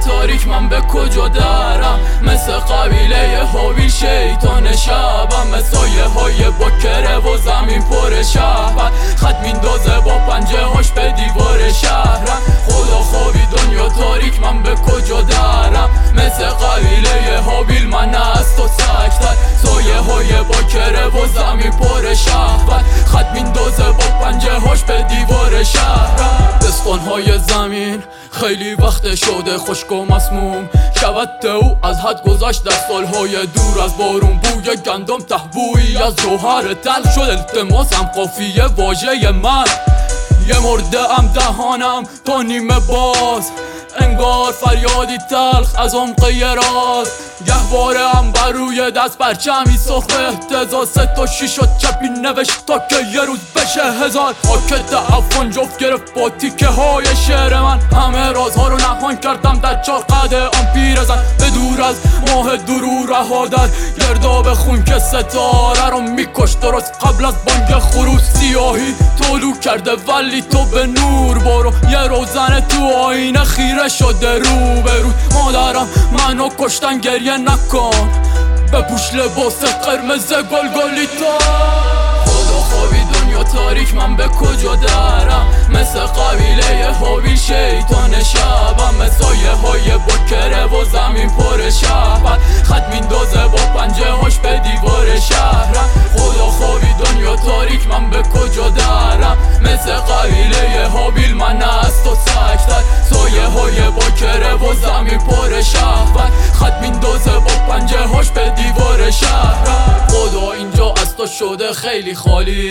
تاریک من به کجا درم؟ مثل قبیله هابیل شیطان شبم، سایه های بکره و زمین پر شهبت، خط میندازه با پنجه هاش به دیوار شهرم. خدا خوابی دنیا تاریک من به کجا درم؟ مثل قبیله هابیل من از تو سکتر، سایه های بکره و زمین پر شهبت، خط میندازه با پنجه هاش به دیوار شهرم. دستانهای زمین خیلی وقت شده خشک و مسموم، شود او از حد گذشت در سالهای دور از بارون، بوی گندم تهبویی از جوهر تل شد التماسم قافیه واژه من. یه مرده ام دهانم تا نیمه باز، انگار فریادی تلخ از عمق راز، گهواره هم بر روی دست پرچمی سرخ اهتزاز، 3 تا 6 و چپی نوشت تا که یه روز بشه 1000. خاکت افغان جفت گرفت با تیکه های شعر من، همه رازها رو نهان کردم در 4 قده آن پیرزن، به دور از ماه درو رها در گرداب خون که ستاره رو میکشت درست قبل از بانگ خروج. سیاهی طلوع کرده ولی تو به نور برو، یه روزن تو آینه خیره شده رو به رو. مادرم منو کشتن گریه نکن، بپوش لباس قرمز گلگلیتا. خدا خوابی دنیا تاریک من به کجا درم؟ مثل قبیله هابیل شیطان شبم، سایه های بکره و زمین پر شهبت، خط میندازه با پنجه هاش به دیوار شهرم. خدا خوابی دنیا تاریک من به کجا درم؟ مثل قبیله هابیل من از تو سکتر، سایه های بکره و زمین پر شهبت، خط میندازه با پنجه هاش به دیوار شهرم. خدا اینجا از تو شده خیلی خالی،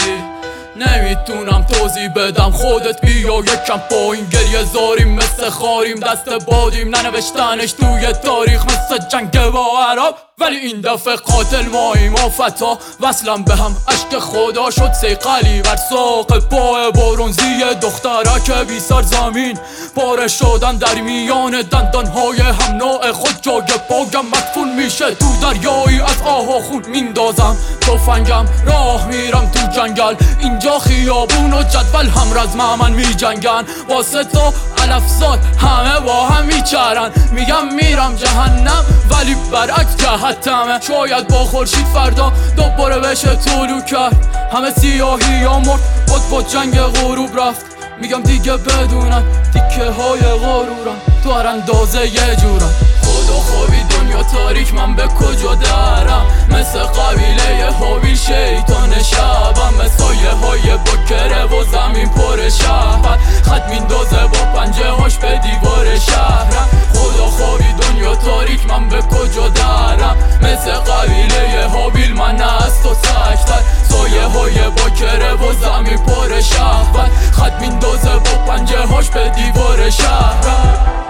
نمیتونم توضیح بدم، خودت بیا یکم پایین. گریه زاریم مثل خاریم، دست بادیم ننوشتنش توی تاریخ مثل جنگ با عرب، ولی این دفعه قاتل ماییم. آفتا وصلم به هم، عشق خدا شد سیقلی بر ساق پای برونزی دخترک بی سر زمین، پاره شدن در میان دندانهای هم نوع خود، جای پاگم مدفون میشه تو دریایی از آه و خون. میندازم تفنگم راه میرم تو جنگل، اینجا خیابون و جدول هم رزم من میجنگن، واسه تو علفزاد همه با هم میچرن. میگم میرم جهنم ولی برعکس جهتمه، شاید با خورشید فردا دوباره بشه طلوع کرد. همه سیاهی یا مرد خود با جنگ غروب رفت، میگم دیگه بدونن تیکه های غرورم تو هر اندازه یه جورم. خدا خوابی دنیا تاریک من به کجا درم؟ مثل قبیله هابیل شیطان شبم، سایه های بکره و زمین پر شهبت، خط میندازه با پنجه هاش به دیوار شهرم. خدا خوابی دنیا تاریک من به کجا درم؟ مثل قبیله هابیل من از تو سکتر، سایه های بکره و زمین پر شهبت، خط میندازه با پنجه هاش به دیوار شهرم.